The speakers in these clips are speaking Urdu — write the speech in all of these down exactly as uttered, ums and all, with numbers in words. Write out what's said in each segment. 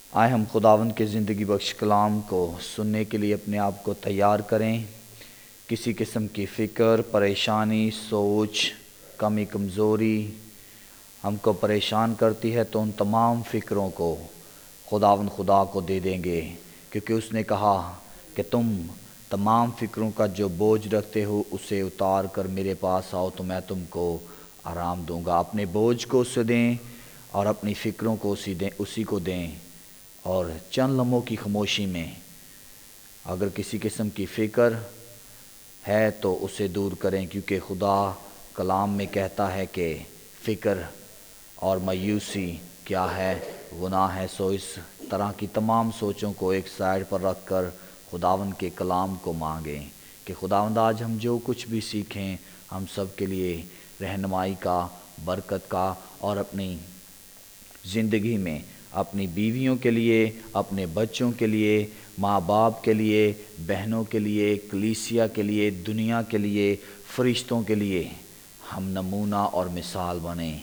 آئے ہم خداوند کے زندگی بخش کلام کو سننے کے لیے اپنے آپ کو تیار کریں۔ کسی قسم کی فکر، پریشانی، سوچ، کمی کمزوری ہم کو پریشان کرتی ہے تو ان تمام فکروں کو خداوند خدا کو دے دیں گے، کیونکہ اس نے کہا کہ تم تمام فکروں کا جو بوجھ رکھتے ہو اسے اتار کر میرے پاس آؤ تو میں تم کو آرام دوں گا۔ اپنے بوجھ کو اسے دیں اور اپنی فکروں کو اسی دیں اسی کو دیں، اور چند لمحوں کی خاموشی میں اگر کسی قسم کی فکر ہے تو اسے دور کریں، کیونکہ خدا کلام میں کہتا ہے کہ فکر اور مایوسی کیا ہے، گناہ ہے۔ سو اس طرح کی تمام سوچوں کو ایک سائڈ پر رکھ کر خداوند کے کلام کو مانگیں کہ خداوند آج ہم جو کچھ بھی سیکھیں ہم سب کے لیے رہنمائی کا، برکت کا، اور اپنی زندگی میں اپنی بیویوں کے لیے، اپنے بچوں کے لیے، ماں باپ کے لیے، بہنوں کے لیے، کلیسیا کے لیے، دنیا کے لیے، فرشتوں کے لیے ہم نمونہ اور مثال بنیں۔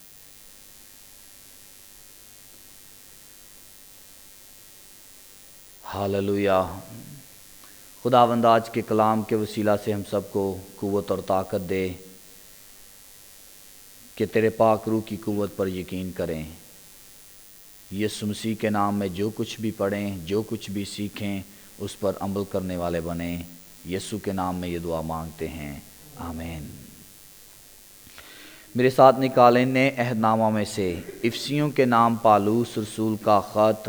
ہاللویا۔ خداوند آج کے کلام کے وسیلہ سے ہم سب کو قوت اور طاقت دے کہ تیرے پاک روح کی قوت پر یقین کریں۔ یسوع مسیح کے نام میں جو کچھ بھی پڑھیں، جو کچھ بھی سیکھیں اس پر عمل کرنے والے بنیں۔ یسوع کے نام میں یہ دعا مانگتے ہیں، آمین۔ میرے ساتھ نکالیں نئے عہد نامہ میں سے افسیوں کے نام پالوس رسول کا خط،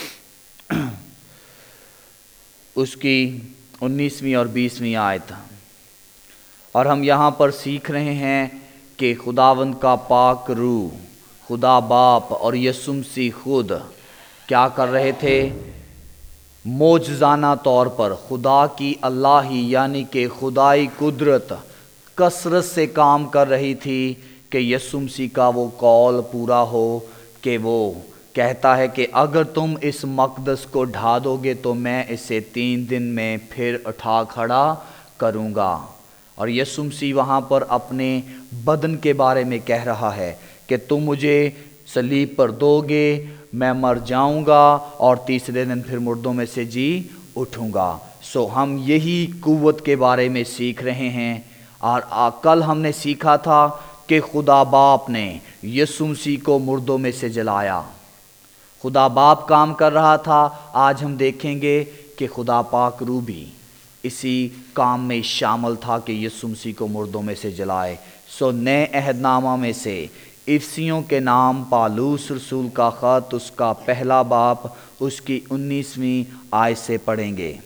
اس کی انیسویں اور بیسویں آیت، اور ہم یہاں پر سیکھ رہے ہیں کہ خداوند کا پاک روح، خدا باپ اور یسوع مسیح خود کیا کر رہے تھے؟ معجزانہ طور پر خدا کی اللہی یعنی کہ خدائی قدرت کثرت سے کام کر رہی تھی کہ یسوع مسیح کا وہ قول پورا ہو کہ وہ کہتا ہے کہ اگر تم اس مقدس کو ڈھا دو گے تو میں اسے تین دن میں پھر اٹھا کھڑا کروں گا۔ اور یسوع مسیح وہاں پر اپنے بدن کے بارے میں کہہ رہا ہے کہ تم مجھے صلیب پر دو گے، میں مر جاؤں گا اور تیسرے دن پھر مردوں میں سے جی اٹھوں گا۔ سو ہم یہی قوت کے بارے میں سیکھ رہے ہیں، اور کل ہم نے سیکھا تھا کہ خدا باپ نے یسوع مسیح کو مردوں میں سے جلایا۔ خدا باپ کام کر رہا تھا، آج ہم دیکھیں گے کہ خدا پاک روح بھی اسی کام میں شامل تھا کہ یسوع مسیح کو مردوں میں سے جلائے۔ سو نئے عہد نامہ میں سے افسیوں کے نام پالوس رسول کا خط، اس کا پہلا باب، اس کی انیسویں آیت سے پڑھیں گے،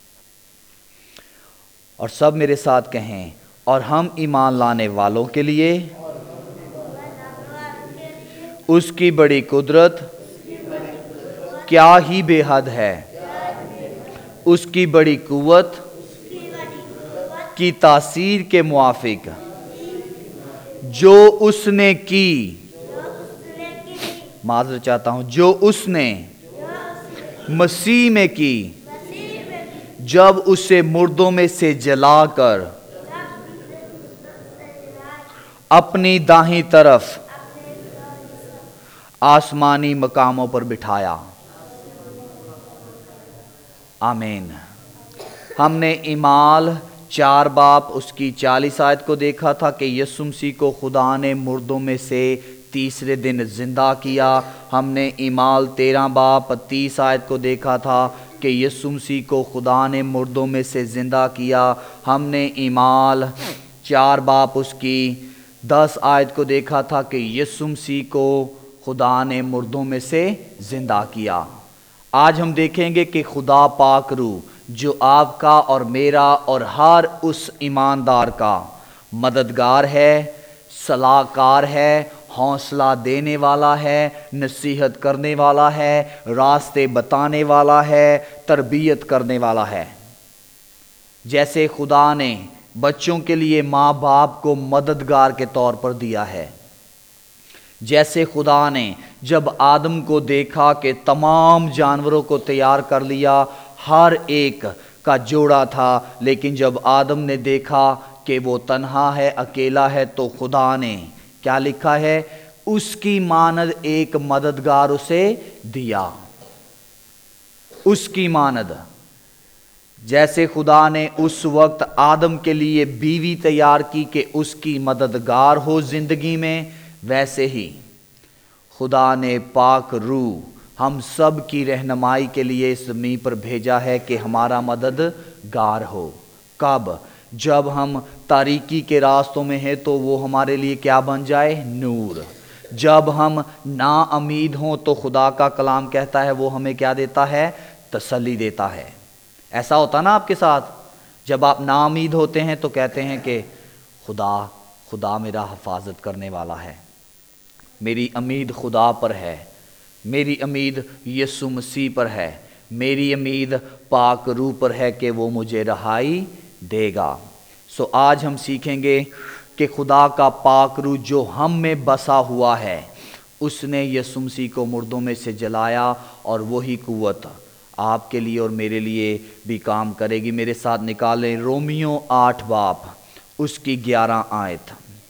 اور سب میرے ساتھ کہیں، اور ہم ایمان لانے والوں کے لیے اس کی بڑی قدرت کیا ہی بے حد ہے، اس کی بڑی قوت کی تاثیر کے موافق جو اس نے کی، معذرت چاہتا ہوں، جو اس نے مسیح میں کی جب اسے مردوں میں سے جلا کر اپنی دائیں طرف آسمانی مقاموں پر بٹھایا۔ آمین۔ ہم نے اعمال چار باپ اس کی چالیس آیت کو دیکھا تھا کہ یسوع مسیح کو خدا نے مردوں میں سے تیسرے دن زندہ کیا۔ ہم نے اعمال تیرہ باپ تیس آیت کو دیکھا تھا کہ یسوع مسیح کو خدا نے مردوں میں سے زندہ کیا۔ ہم نے اعمال چار باپ اس کی دس آیت کو دیکھا تھا کہ یسوع مسیح کو خدا نے مردوں میں سے زندہ کیا۔ آج ہم دیکھیں گے کہ خدا پاک روح جو آپ کا اور میرا اور ہر اس ایماندار کا مددگار ہے، صلاح کار ہے، حوصلہ دینے والا ہے، نصیحت کرنے والا ہے، راستے بتانے والا ہے، تربیت کرنے والا ہے۔ جیسے خدا نے بچوں کے لیے ماں باپ کو مددگار کے طور پر دیا ہے، جیسے خدا نے جب آدم کو دیکھا کہ تمام جانوروں کو تیار کر لیا، ہر ایک کا جوڑا تھا، لیکن جب آدم نے دیکھا کہ وہ تنہا ہے، اکیلا ہے، تو خدا نے کیا لکھا ہے؟ اس کی مانند ایک مددگار اسے دیا۔ اس کی مانند جیسے خدا نے اس وقت آدم کے لیے بیوی تیار کی کہ اس کی مددگار ہو زندگی میں، ویسے ہی خدا نے پاک روح ہم سب کی رہنمائی کے لیے اس زمین پر بھیجا ہے کہ ہمارا مددگار ہو۔ کب؟ جب ہم تاریکی کے راستوں میں ہیں تو وہ ہمارے لیے کیا بن جائے؟ نور۔ جب ہم نا امید ہوں تو خدا کا کلام کہتا ہے وہ ہمیں کیا دیتا ہے؟ تسلی دیتا ہے۔ ایسا ہوتا نا آپ کے ساتھ، جب آپ نا امید ہوتے ہیں تو کہتے ہیں کہ خدا خدا میرا حفاظت کرنے والا ہے، میری امید خدا پر ہے، میری امید یسوع مسیح پر ہے، میری امید پاک روح پر ہے کہ وہ مجھے رہائی دے گا۔ سو آج ہم سیکھیں گے کہ خدا کا پاک روح جو ہم میں بسا ہوا ہے، اس نے یسوع مسیح کو مردوں میں سے جلایا، اور وہی قوت آپ کے لیے اور میرے لیے بھی کام کرے گی۔ میرے ساتھ نکالیں رومیو آٹھ باب اس کی گیارہ آیت۔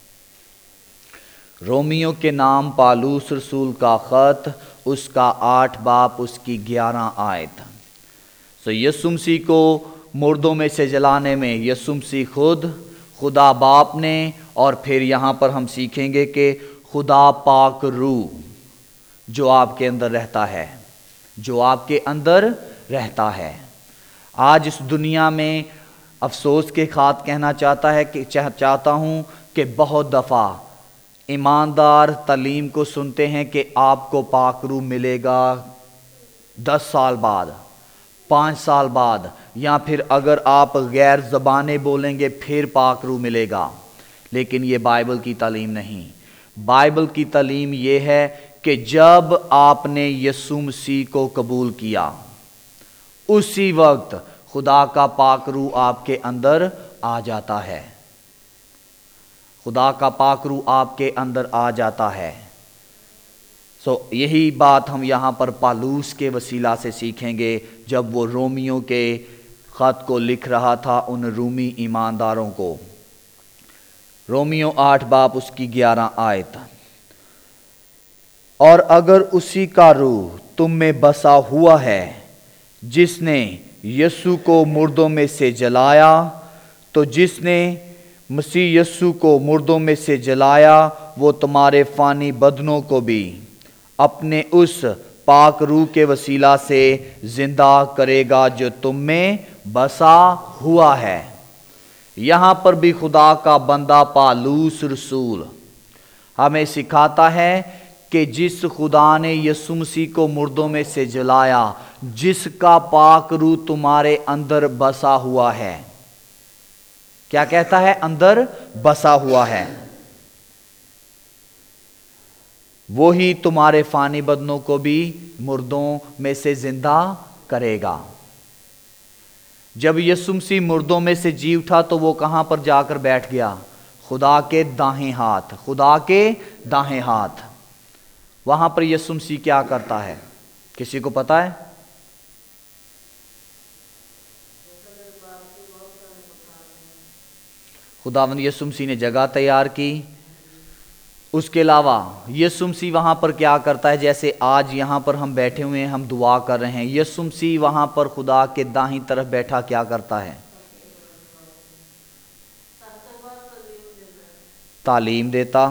رومیو کے نام پالوس رسول کا خط، اس کا آٹھ باب اس کی گیارہ آیت۔ سو یسوع مسیح کو مردوں میں سے جلانے میں یسوع مسیح خود، خدا باپ نے، اور پھر یہاں پر ہم سیکھیں گے کہ خدا پاک روح جو آپ کے اندر رہتا ہے، جو آپ کے اندر رہتا ہے۔ آج اس دنیا میں افسوس کے ساتھ کہنا چاہتا ہے کہ چاہتا ہوں کہ بہت دفعہ ایماندار تعلیم کو سنتے ہیں کہ آپ کو پاک روح ملے گا دس سال بعد، پانچ سال بعد، یا پھر اگر آپ غیر زبانیں بولیں گے پھر پاک روح ملے گا۔ لیکن یہ بائبل کی تعلیم نہیں۔ بائبل کی تعلیم یہ ہے کہ جب آپ نے یسوع مسیح کو قبول کیا، اسی وقت خدا کا پاک روح آپ کے اندر آ جاتا ہے، خدا کا پاک روح آپ کے اندر آ جاتا ہے۔ سو یہی بات ہم یہاں پر پالوس کے وسیلہ سے سیکھیں گے جب وہ رومیو کے خط کو لکھ رہا تھا ان رومی ایمانداروں کو۔ رومیو آٹھ باب اس کی گیارہ آیت۔ اور اگر اسی کا روح تم میں بسا ہوا ہے جس نے یسوع کو مردوں میں سے جلایا، تو جس نے مسیح یسوع کو مردوں میں سے جلایا وہ تمہارے فانی بدنوں کو بھی اپنے اس پاک روح کے وسیلہ سے زندہ کرے گا جو تم میں بسا ہوا ہے۔ یہاں پر بھی خدا کا بندہ پالوس رسول ہمیں سکھاتا ہے کہ جس خدا نے یسوع مسیح کو مردوں میں سے جلایا، جس کا پاک روح تمہارے اندر بسا ہوا ہے، کیا کہتا ہے؟ اندر بسا ہوا ہے، وہی تمہارے فانی بدنوں کو بھی مردوں میں سے زندہ کرے گا۔ جب یسوع مسیح مردوں میں سے جی اٹھا تو وہ کہاں پر جا کر بیٹھ گیا؟ خدا کے دائیں ہاتھ، خدا کے دائیں ہاتھ۔ وہاں پر یسوع مسیح کیا کرتا ہے؟ کسی کو پتا ہے؟ خداوند یسوع مسیح نے جگہ تیار کی۔ اس کے علاوہ یسوع مسیح وہاں پر کیا کرتا ہے؟ جیسے آج یہاں پر ہم بیٹھے ہوئے ہیں، ہم دعا کر رہے ہیں، یسوع مسیح وہاں پر خدا کے دائیں طرف بیٹھا کیا کرتا ہے؟ تعلیم دیتا،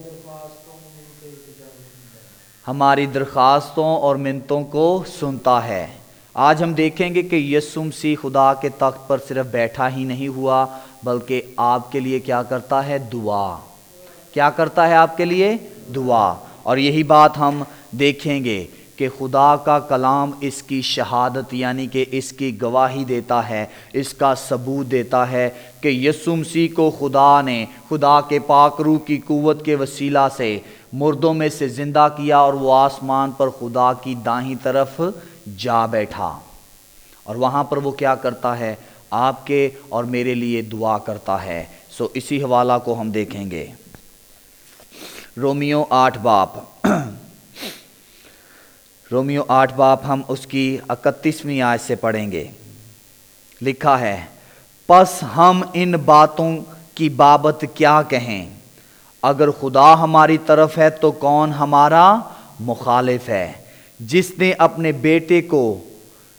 ہماری درخواستوں اور منتوں کو سنتا ہے۔ آج ہم دیکھیں گے کہ یسوع مسیح خدا کے تخت پر صرف بیٹھا ہی نہیں ہوا، بلکہ آپ کے لیے کیا کرتا ہے؟ دعا۔ کیا کرتا ہے آپ کے لیے؟ دعا۔ اور یہی بات ہم دیکھیں گے کہ خدا کا کلام اس کی شہادت یعنی کہ اس کی گواہی دیتا ہے، اس کا ثبوت دیتا ہے کہ یسوع مسیح کو خدا نے خدا کے پاک روح کی قوت کے وسیلہ سے مردوں میں سے زندہ کیا، اور وہ آسمان پر خدا کی دائیں طرف جا بیٹھا، اور وہاں پر وہ کیا کرتا ہے؟ آپ کے اور میرے لیے دعا کرتا ہے۔ سو اسی حوالہ کو ہم دیکھیں گے۔ رومیو آٹھ باب رومیو آٹھ باب ہم اس کی اکتیسویں آیت سے پڑھیں گے۔ لکھا ہے، پس ہم ان باتوں کی بابت کیا کہیں؟ اگر خدا ہماری طرف ہے تو کون ہمارا مخالف ہے؟ جس نے اپنے بیٹے کو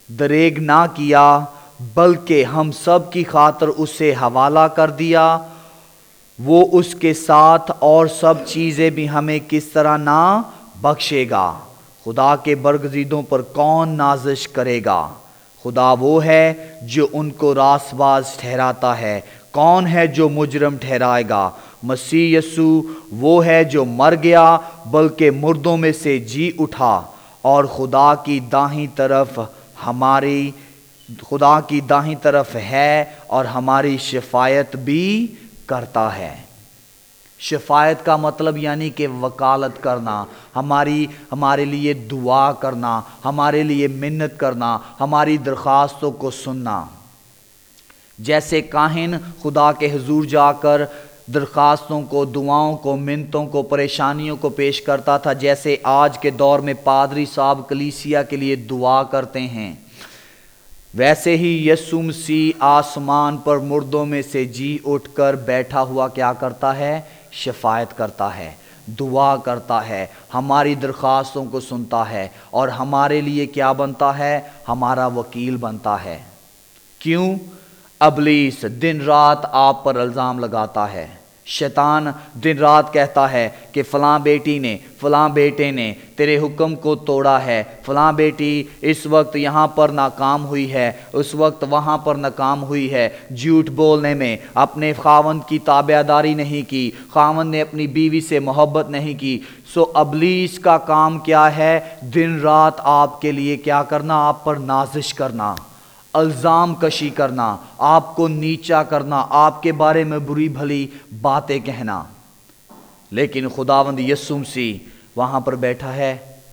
दरेग ना किया, बल्कि हम सब की खातर उसे हवाला कर दिया, वो उसके साथ और सब चीज़ें भी हमें किस तरह ना बख्शेगा। खुदा के बरगज़ीदों पर कौन नाज़िश करेगा? खुदा वो है जो उनको रासबाज ठहराता है। कौन है जो मुजरम ठहराएगा? मसीह यसू वो है जो मर गया बल्कि मुर्दों में से जी उठा और खुदा की दाहिनी तरफ हमारी खुदा की दाहिनी तरफ है और हमारी शिफायत भी करता है। शिफायत का मतलब यानी कि वकालत करना, हमारी हमारे लिए दुआ करना, हमारे लिए मिन्नत करना, हमारी दरख्वास्तों को सुनना। जैसे काहिन खुदा के हुजूर जाकर दरख्वास्तों को, दुआओं को, मिन्नतों को, परेशानियों को पेश करता था, जैसे आज के दौर में पादरी साहब कलीसिया के लिए दुआ करते हैं, वैसे ही यीशु मसीह आसमान पर मुर्दों में से जी उठकर बैठा हुआ क्या करता है? शिफायत करता है, दुआ करता है, हमारी दरख्वास्तों को सुनता है और हमारे लिए क्या बनता है? हमारा वकील बनता है। क्यों? अबलीस दिन रात आप पर इल्ज़ाम लगाता है, शैतान दिन रात कहता है कि फ़लाँ बेटी ने, फ़लाँ बेटे ने तेरे हुक्म को तोड़ा है, फ़लाँ बेटी इस वक्त यहाँ पर नाकाम हुई है, उस वक्त वहाँ पर नाकाम हुई है, झूठ बोलने में, अपने खावंद की ताबेदारी नहीं की, खावंद ने अपनी बीवी से मोहब्बत नहीं की। सो अबलीस का काम क्या है? दिन रात आपके लिए क्या करना? आप पर नाजिश करना, इल्ज़ाम कशी करना, आपको नीचा करना, आपके बारे में बुरी भली बातें कहना। लेकिन खुदावंद यीशु मसीह वहां पर बैठा है।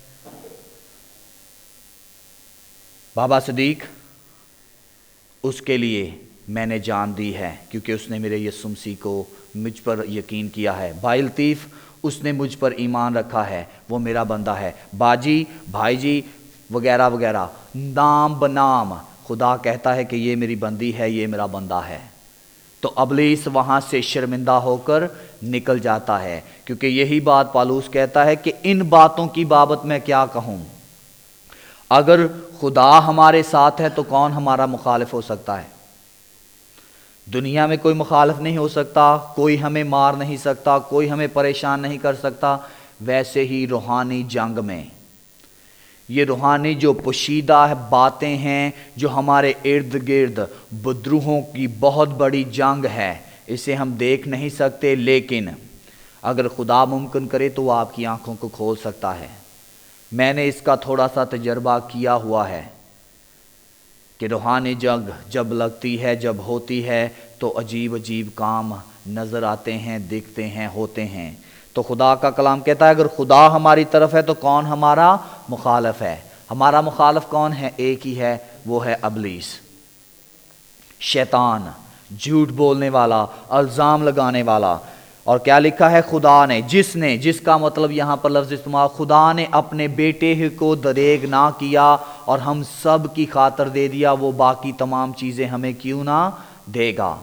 बाबा सदीक, उसके लिए मैंने जान दी है क्योंकि उसने मेरे यीशु मसीह को मुझ पर यकीन किया है। भाई लतीफ़, उसने मुझ पर ईमान रखा है, वो मेरा बंदा है। बाजी, भाई जी वगैरह वगैरह, नाम बनाम खुदा कहता है कि ये मेरी बंदी है, ये मेरा बंदा है। तो अबलीस वहाँ से शर्मिंदा होकर निकल जाता है, क्योंकि यही बात पालूस कहता है कि इन बातों की बाबत मैं क्या कहूँ। अगर खुदा हमारे साथ है तो कौन हमारा मुखालिफ हो सकता है? दुनिया में कोई मुखालिफ नहीं हो सकता, कोई हमें मार नहीं सकता, कोई हमें परेशान नहीं कर सकता। वैसे ही रूहानी जंग में, ये रूहानी जो पोशीदा है बातें हैं, जो हमारे इर्द गिर्द बदरूहों की बहुत बड़ी जंग है, इसे हम देख नहीं सकते, लेकिन अगर खुदा मुमकिन करे तो वो आपकी आंखों को खोल सकता है। मैंने इसका थोड़ा सा तजर्बा किया हुआ है कि रूहानी जंग जब लगती है, जब होती है, तो अजीब अजीब काम नज़र आते हैं, दिखते हैं, होते हैं। तो खुदा का कलाम कहता है अगर खुदा हमारी तरफ है तो कौन हमारा मुखालिफ है? हमारा मुखालिफ कौन है? एक ही है, वो है अबलीस, शैतान, झूठ बोलने वाला, इल्ज़ाम लगाने वाला। और क्या लिखा है? खुदा ने, जिसने, जिसका मतलब यहाँ पर लफ्ज़ इस्तेमाल, खुदा ने अपने बेटे को दरेग ना किया और हम सब की खातर दे दिया, वो बाकी तमाम चीज़ें हमें क्यों ना देगा।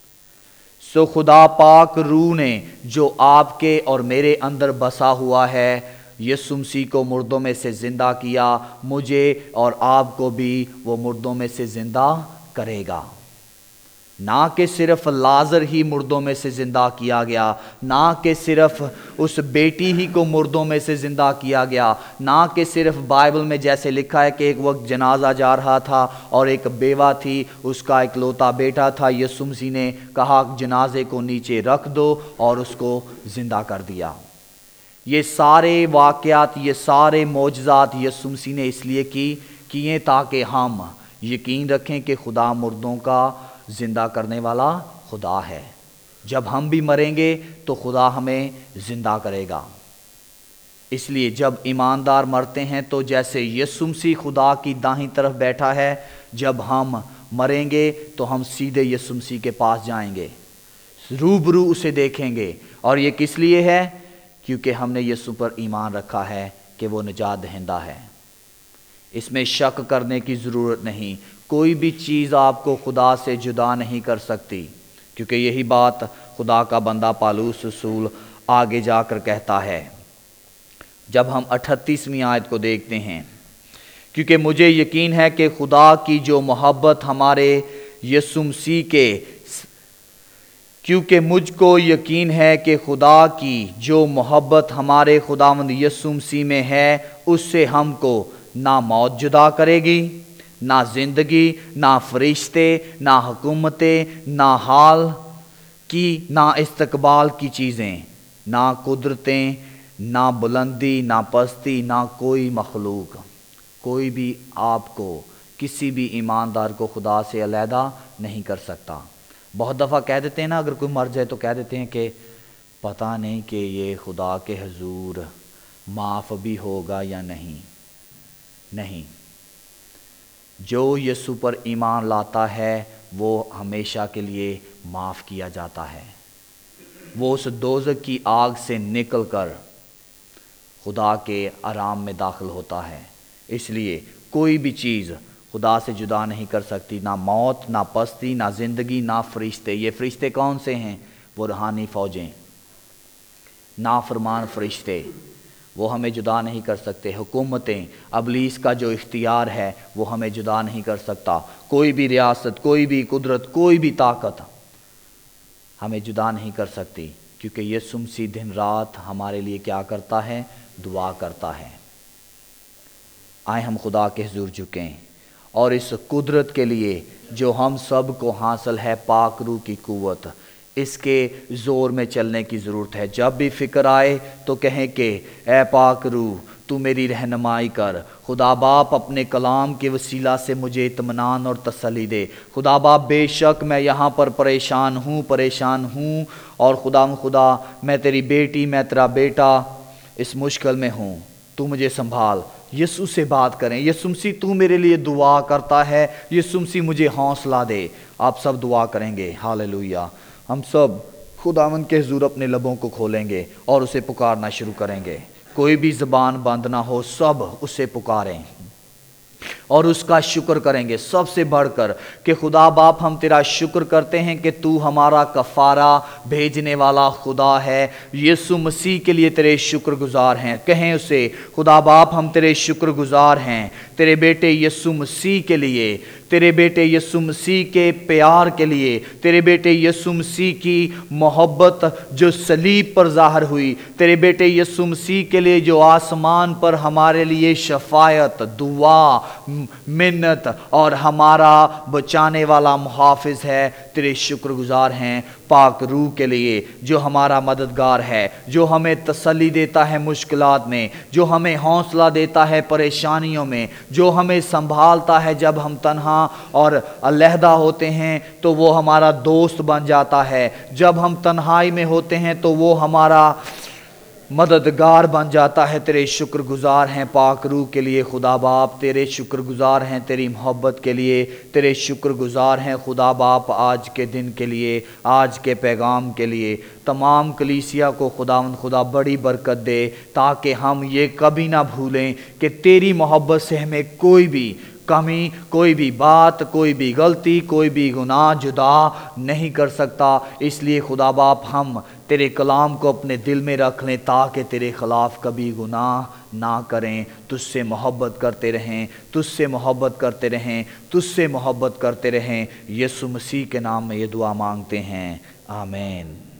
सो खुदा पाक रूह ने जो आपके और मेरे अंदर बसा हुआ है, यीशु मसीह को मुर्दों में से ज़िंदा किया, मुझे और आपको भी वो मुर्दों में से ज़िंदा करेगा। ना कि सिर्फ लाजर ही मुर्दों में से ज़िंदा किया गया, ना कि सिर्फ उस बेटी ही को मुर्दों में से ज़िंदा किया गया, ना कि सिर्फ बाइबल में जैसे लिखा है कि एक वक्त जनाजा जा रहा था और एक बेवा थी, उसका एक लौता बेटा था, यीशु मसीह ने कहा जनाजे को नीचे रख दो और उसको ज़िंदा कर दिया। ये सारे वाक़यात, ये सारे मौजज़ात यीशु मसीह ने इसलिए की किए ताकि हम यकीन रखें कि खुदा मुर्दों का ज़िंदा करने वाला खुदा है। जब हम भी मरेंगे तो खुदा हमें ज़िंदा करेगा। इसलिए जब ईमानदार मरते हैं तो जैसे यीशु मसीह खुदा की दाहिनी तरफ बैठा है, जब हम मरेंगे तो हम सीधे यीशु मसीह के पास जाएंगे, रूबरू उसे देखेंगे। और ये किस लिए है? क्योंकि हमने यीशु पर ईमान रखा है कि वो निजात दहिंदा है। इसमें शक करने की ज़रूरत नहीं। कोई भी चीज़ आपको खुदा से जुदा नहीं कर सकती, क्योंकि यही बात खुदा का बंदा पालूस रसूल आगे जाकर कहता है। जब हम अठतीसवीं आयत को देखते हैं کیونکہ مجھے یقین ہے کہ خدا کی جو محبت ہمارے یسوع مسیح کے کیونکہ مجھ کو یقین ہے کہ خدا کی جو محبت ہمارے خداوند یسوع مسیح میں ہے اس سے ہم کو نہ موت جدا کرے گی، نہ زندگی، نہ فرشتے، نہ حکومتیں، نہ حال کی، نہ استقبال کی چیزیں، نہ قدرتیں، نہ بلندی، نہ پستی، نہ کوئی مخلوق، کوئی بھی آپ کو، کسی بھی ایماندار کو خدا سے علیحدہ نہیں کر سکتا۔ بہت دفعہ کہہ دیتے ہیں نا، اگر کوئی مر جائے تو کہہ دیتے ہیں کہ پتہ نہیں کہ یہ خدا کے حضور معاف بھی ہوگا یا نہیں۔ نہیں، جو یسوع پر ایمان لاتا ہے وہ ہمیشہ کے لیے معاف کیا جاتا ہے، وہ اس دوزخ کی آگ سے نکل کر خدا کے آرام میں داخل ہوتا ہے۔ اس لیے کوئی بھی چیز خدا سے جدا نہیں کر سکتی، نہ موت، نہ پستی، نہ زندگی، نہ فرشتے۔ یہ فرشتے کون سے ہیں؟ وہ روحانی فوجیں، نافرمان فرشتے، وہ ہمیں جدا نہیں کر سکتے۔ حکومتیں، ابلیس کا جو اختیار ہے وہ ہمیں جدا نہیں کر سکتا۔ کوئی بھی ریاست، کوئی بھی قدرت، کوئی بھی طاقت ہمیں جدا نہیں کر سکتی، کیونکہ یسوع مسیح دن رات ہمارے لیے کیا کرتا ہے؟ دعا کرتا ہے۔ آئے ہم خدا کے حضور جھکیں اور اس قدرت کے لیے جو ہم سب کو حاصل ہے، پاک روح کی قوت، اس کے زور میں چلنے کی ضرورت ہے۔ جب بھی فکر آئے تو کہیں کہ اے پاک روح تو میری رہنمائی کر۔ خدا باپ اپنے کلام کے وسیلہ سے مجھے اطمینان اور تسلی دے۔ خدا باپ بے شک میں یہاں پر پریشان ہوں پریشان ہوں اور خدا خدا میں تیری بیٹی، میں تیرا بیٹا اس مشکل میں ہوں، تو مجھے سنبھال۔ یسوع سے بات کریں، یسوع مسیح تو میرے لیے دعا کرتا ہے، یسوع مسیح مجھے حوصلہ دے۔ آپ سب دعا کریں گے، ہاللویہ۔ ہم سب خداوند کے حضور اپنے لبوں کو کھولیں گے اور اسے پکارنا شروع کریں گے۔ کوئی بھی زبان بند نہ ہو، سب اسے پکاریں اور اس کا شکر کریں گے، سب سے بڑھ کر کہ خدا باپ ہم تیرا شکر کرتے ہیں کہ تو ہمارا کفارہ بھیجنے والا خدا ہے۔ یسوع مسیح کے لیے تیرے شکر گزار ہیں۔ کہیں اسے خدا باپ ہم تیرے شکر گزار ہیں تیرے بیٹے یسوع مسیح کے لیے، تیرے بیٹے یسوع مسیح کے پیار کے لیے، تیرے بیٹے یسوع مسیح کی محبت جو صلیب پر ظاہر ہوئی، تیرے بیٹے یسوع مسیح کے لیے جو آسمان پر ہمارے لیے شفاعت، دعا، منت اور ہمارا بچانے والا محافظ ہے۔ تیرے شکر گزار ہیں پاک روح کے لیے جو ہمارا مددگار ہے، جو ہمیں تسلی دیتا ہے مشکلات میں، جو ہمیں حوصلہ دیتا ہے پریشانیوں میں، جو ہمیں سنبھالتا ہے جب ہم تنہا اور علیحدہ ہوتے ہیں تو وہ ہمارا دوست بن جاتا ہے، جب ہم تنہائی میں ہوتے ہیں تو وہ ہمارا مددگار بن جاتا ہے۔ تیرے شکر گزار ہیں پاک روح کے لیے خدا باپ، تیرے شکر گزار ہیں تیری محبت کے لیے، تیرے شکر گزار ہیں خدا باپ آج کے دن کے لیے، آج کے پیغام کے لیے۔ تمام کلیسیا کو خداوند خدا بڑی برکت دے تاکہ ہم یہ کبھی نہ بھولیں کہ تیری محبت سے ہمیں کوئی بھی کمی، کوئی بھی بات، کوئی بھی غلطی، کوئی بھی گناہ جدا نہیں کر سکتا۔ اس لیے خدا باپ ہم تیرے کلام کو اپنے دل میں رکھ لیں تاکہ تیرے خلاف کبھی گناہ نہ کریں، تجھ سے محبت کرتے رہیں، تجھ سے محبت کرتے رہیں، تجھ سے محبت کرتے رہیں۔ یسوع مسیح کے نام میں یہ دعا مانگتے ہیں، آمین۔